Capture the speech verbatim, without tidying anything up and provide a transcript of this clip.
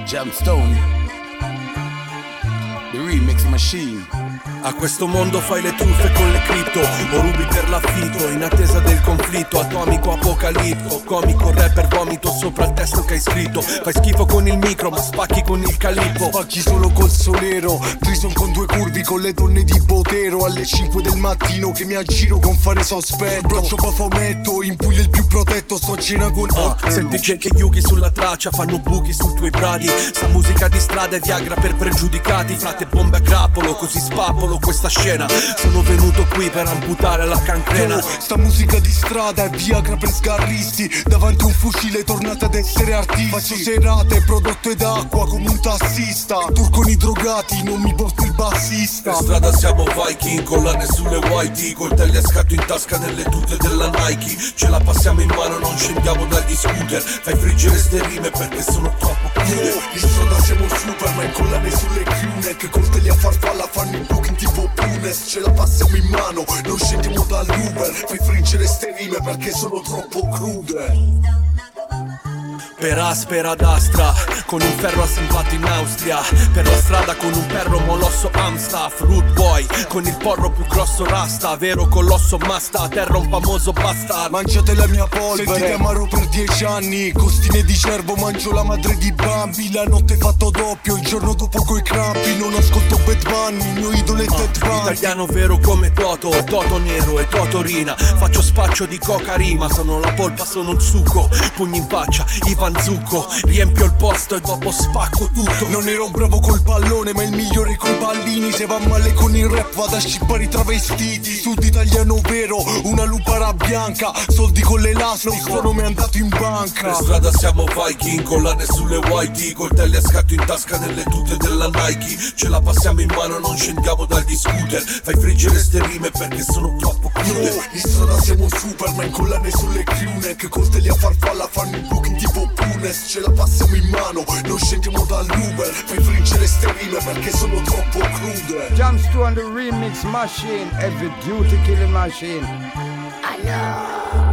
Jamstone, the remix machine. A questo mondo fai le truffe con le cripto, o rubi per l'affitto, in attesa del conflitto. Atomico apocalitto, comico rapper vomito sopra il testo che hai scritto. Fai schifo con il micro ma spacchi con il calippo. Spacchi solo col solero, Trison con due curvi con le donne di Botero. Alle cinque del mattino che mi aggiro con fare sospetto. Braccio bafometto, in Puglia il più protetto, sto a cena con ah, senti c'è che Yugi sulla traccia, fanno buchi sui tuoi prati. Sta musica di strada e Viagra per pregiudicati. Frate bombe a grappolo, così spappolo questa scena. Sono venuto qui per amputare la cancrena. Yo, sta musica di strada è Viagra per sgarristi. Davanti a un fucile tornate ad essere artisti. Faccio serate, prodotto ed acqua come un tassista. Tour con i drogati, non mi porto il bassista. Per strada siamo Viking, collane sulle whitey, coltelli a scatto in tasca nelle tute della Nike. Ce la passiamo in mano, non scendiamo dagli scooter. Fai friggere ste rime perché sono troppo crude. Yo, in strada siamo Superman, collane sulle crewneck. Coltelli a farfalla fanno i booking tipo Punes. Ce la passiamo in mano, non scendiamo dall'Uber. Fai friggere ste rime perché sono troppo crude. Per aspera d'astra, con un ferro assemblato in Austria. Per la strada con un perro molosso Amstaff. Root boy, con il porro più grosso rasta. Vero colosso masta, a terra un famoso bastard. Mangiate la mia polvere, sentite amaro per dieci anni. Costine di cervo, mangio la madre di Bambi. La notte fatto doppio, il giorno dopo coi crampi. Non ascolto Bad Bunny, il mio idolo è Ted Bundy. Italiano vero come Toto, Toto nero e Toto Rina. Faccio spaccio di coca rima, sono la polpa, sono il succo. Pugni in faccia, Ivan Zucco, riempio il posto e dopo spacco tutto. Non ero bravo col pallone ma il migliore coi pallini. Se va male con il rap vado a scippare i travestiti. Sud italiano vero, una lupara bianca. Soldi con l'elastico, non mi è andato in banca. Per strada siamo Viking, collane sulle whitey, coltelli a scatto in tasca nelle tute della Nike. Ce la passiamo in mano, non scendiamo dagli scooter. Fai friggere ste rime perché sono troppo crude. Yo, in strada siamo Superman, collane sulle crewneck. Coltelli a farfalla fanno i booking tipo Punes. Ce la passiamo in mano, non scendiamo dall'Uber. Fai friggere ste rime perché sono troppo crude. Jamstone the remix machine, heavy duty killing machine. I know.